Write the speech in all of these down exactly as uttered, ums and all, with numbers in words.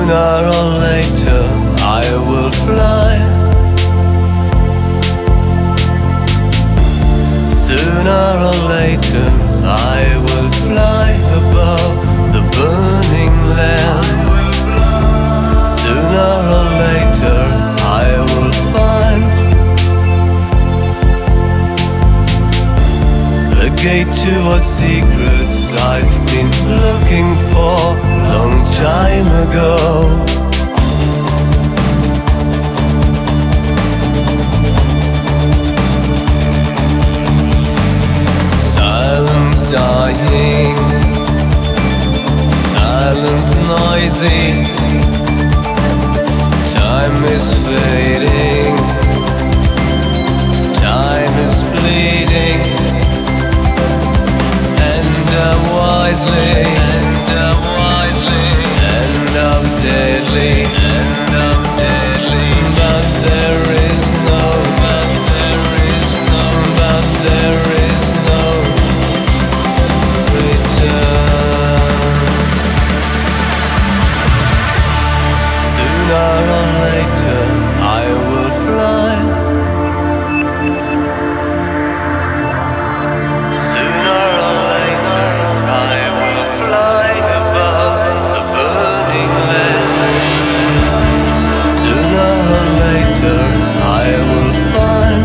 Sooner or later I will fly. Sooner or later I will fly above the burning land. Sooner or later I will find the gate towards secrets I've been looking for long time ago. Silence dying, silence noisy. Time is fading, time is bleeding. End up wisely, end up wisely, end up deadly, end up deadly. But there is no, but there is no, but there is no return. Sooner or later I will fly. Sooner or later I will fly above the burning land. Sooner or later I will find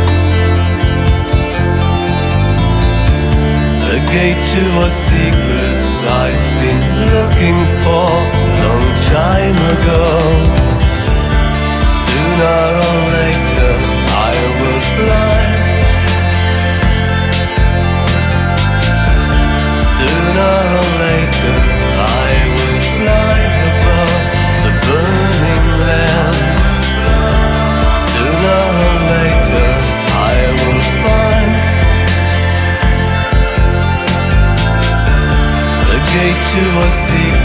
the gate towards secrets I've been looking for long time ago. Sooner or later I will fly. Sooner or later I will fly above the burning land. Sooner or later I will find the gate towards secrets